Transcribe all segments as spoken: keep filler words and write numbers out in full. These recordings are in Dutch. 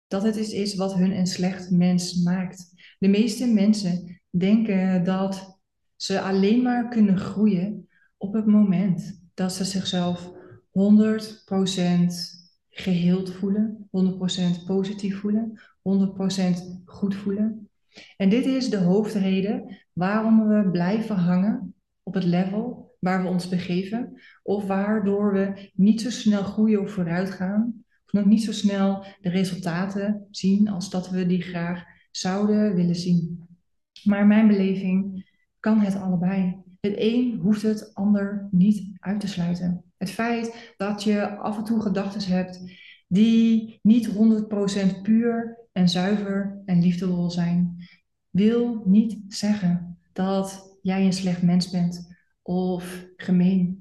Dat het iets is wat hun een slecht mens maakt. De meeste mensen denken dat ze alleen maar kunnen groeien op het moment dat ze zichzelf honderd procent geheeld voelen, honderd procent positief voelen, honderd procent goed voelen. En dit is de hoofdreden waarom we blijven hangen op het level waar we ons begeven, of waardoor we niet zo snel groeien of vooruit gaan, of nog niet zo snel de resultaten zien als dat we die graag zouden willen zien. Maar in mijn beleving kan het allebei. Het een hoeft het ander niet uit te sluiten. Het feit dat je af en toe gedachten hebt die niet honderd procent puur en zuiver en liefdevol zijn, wil niet zeggen dat jij een slecht mens bent of gemeen.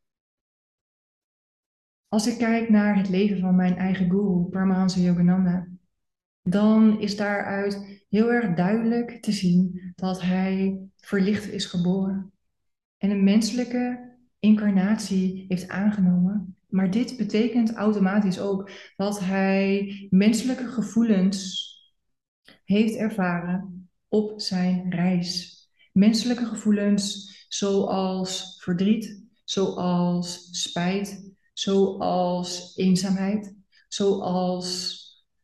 Als ik kijk naar het leven van mijn eigen guru, Paramahansa Yogananda, dan is daaruit heel erg duidelijk te zien dat hij verlicht is geboren en een menselijke incarnatie heeft aangenomen. Maar dit betekent automatisch ook dat hij menselijke gevoelens heeft ervaren op zijn reis. Menselijke gevoelens zoals verdriet, zoals spijt, zoals eenzaamheid, zoals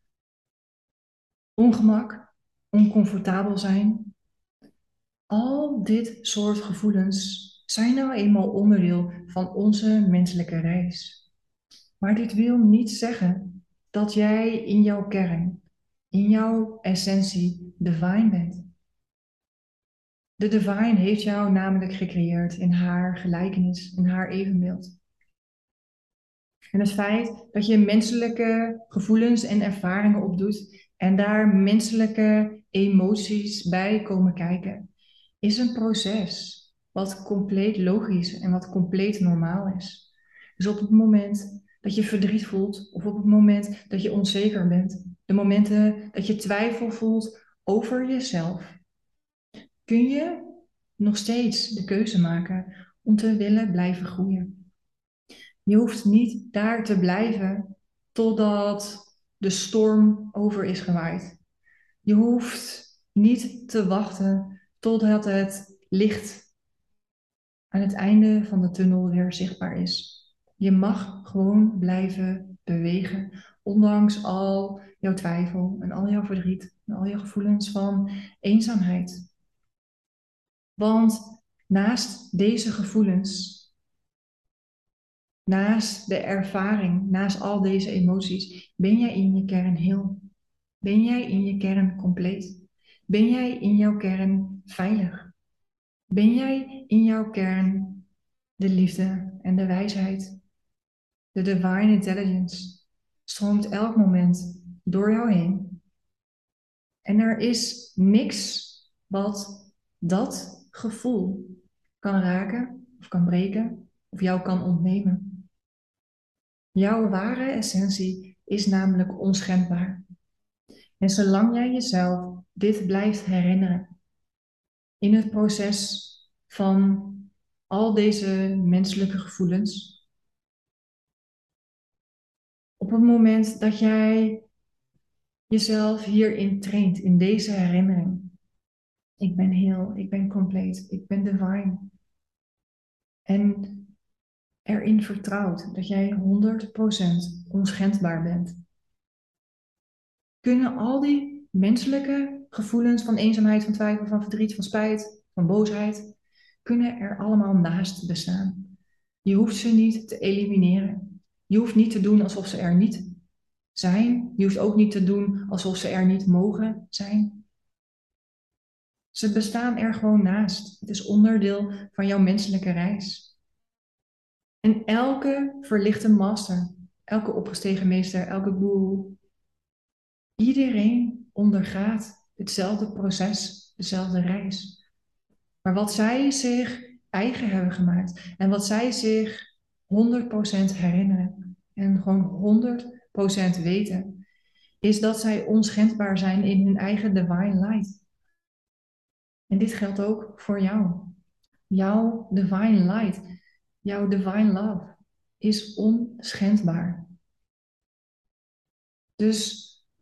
ongemak, oncomfortabel zijn. Al dit soort gevoelens zijn nou eenmaal onderdeel van onze menselijke reis. Maar dit wil niet zeggen dat jij in jouw kern, in jouw essentie, divine bent. De divine heeft jou namelijk gecreëerd in haar gelijkenis, in haar evenbeeld. En het feit dat je menselijke gevoelens en ervaringen opdoet en daar menselijke emoties bij komen kijken, is een proces wat compleet logisch en wat compleet normaal is. Dus op het moment dat je verdriet voelt of op het moment dat je onzeker bent, de momenten dat je twijfel voelt over jezelf, kun je nog steeds de keuze maken om te willen blijven groeien. Je hoeft niet daar te blijven totdat de storm over is gewaaid. Je hoeft niet te wachten totdat het licht aan het einde van de tunnel weer zichtbaar is. Je mag gewoon blijven bewegen, ondanks al jouw twijfel en al jouw verdriet en al jouw gevoelens van eenzaamheid. Want naast deze gevoelens, naast de ervaring, naast al deze emoties, ben jij in je kern heel. Ben jij in je kern compleet? Ben jij in jouw kern veilig? Ben jij in jouw kern de liefde en de wijsheid? De divine intelligence stroomt elk moment door jou heen. En er is niks wat dat gevoel kan raken of kan breken of jou kan ontnemen. Jouw ware essentie is namelijk onschendbaar. En zolang jij jezelf dit blijft herinneren in het proces van al deze menselijke gevoelens, op het moment dat jij jezelf hierin traint, in deze herinnering, ik ben heel, ik ben compleet, ik ben divine. En erin vertrouwt dat jij honderd procent onschendbaar bent, kunnen al die menselijke gevoelens van eenzaamheid, van twijfel, van verdriet, van spijt, van boosheid, kunnen er allemaal naast bestaan. Je hoeft ze niet te elimineren. Je hoeft niet te doen alsof ze er niet zijn. Je hoeft ook niet te doen alsof ze er niet mogen zijn. Ze bestaan er gewoon naast. Het is onderdeel van jouw menselijke reis. En elke verlichte master, elke opgestegen meester, elke guru, iedereen ondergaat hetzelfde proces, dezelfde reis. Maar wat zij zich eigen hebben gemaakt en wat zij zich honderd procent herinneren en gewoon honderd procent weten, is dat zij onschendbaar zijn in hun eigen divine light. En dit geldt ook voor jou. Jouw divine light, jouw divine love is onschendbaar. Dus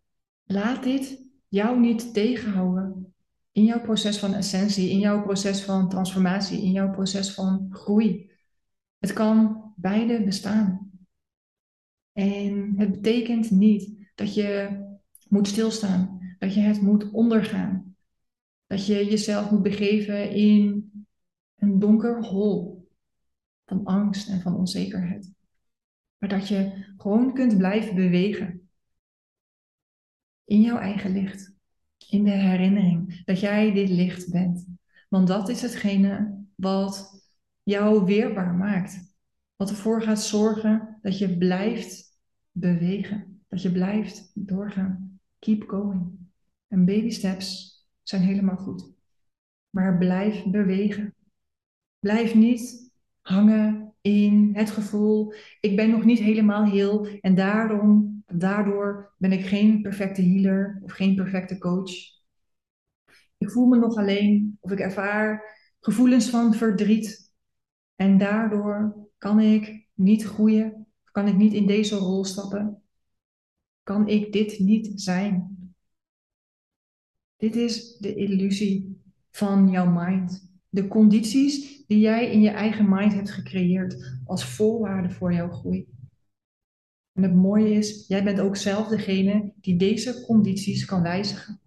Laat dit jou niet tegenhouden in jouw proces van ascensie, in jouw proces van transformatie, in jouw proces van groei. Het kan beide bestaan. En het betekent niet dat je moet stilstaan, dat je het moet ondergaan, dat je jezelf moet begeven in een donker hol van angst en van onzekerheid. Maar dat je gewoon kunt blijven bewegen in jouw eigen licht, in de herinnering dat jij dit licht bent. Want dat is hetgene wat jou weerbaar maakt. Wat ervoor gaat zorgen dat je blijft bewegen, dat je blijft doorgaan. Keep going. En baby steps zijn helemaal goed. Maar blijf bewegen. Blijf niet hangen in het gevoel, ik ben nog niet helemaal heel en daarom, daardoor ben ik geen perfecte healer of geen perfecte coach. Ik voel me nog alleen of ik ervaar gevoelens van verdriet en daardoor kan ik niet groeien, kan ik niet in deze rol stappen, kan ik dit niet zijn. Dit is de illusie van jouw mind. De condities die jij in je eigen mind hebt gecreëerd als voorwaarde voor jouw groei. En het mooie is, jij bent ook zelf degene die deze condities kan wijzigen.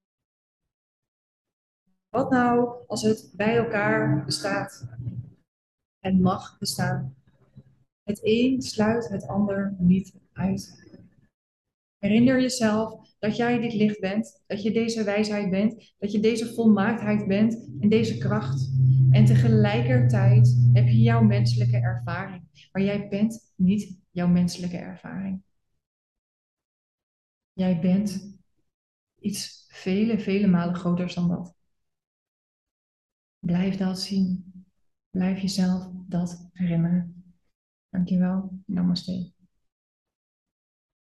Wat nou als het bij elkaar bestaat? Het mag bestaan. Het een sluit het ander niet uit. Herinner jezelf dat jij dit licht bent, dat je deze wijsheid bent, dat je deze volmaaktheid bent en deze kracht. En tegelijkertijd heb je jouw menselijke ervaring, maar jij bent niet jouw menselijke ervaring. Jij bent iets vele, vele malen groters dan dat. Blijf dat zien. Blijf jezelf dat herinneren. Dankjewel. Namaste.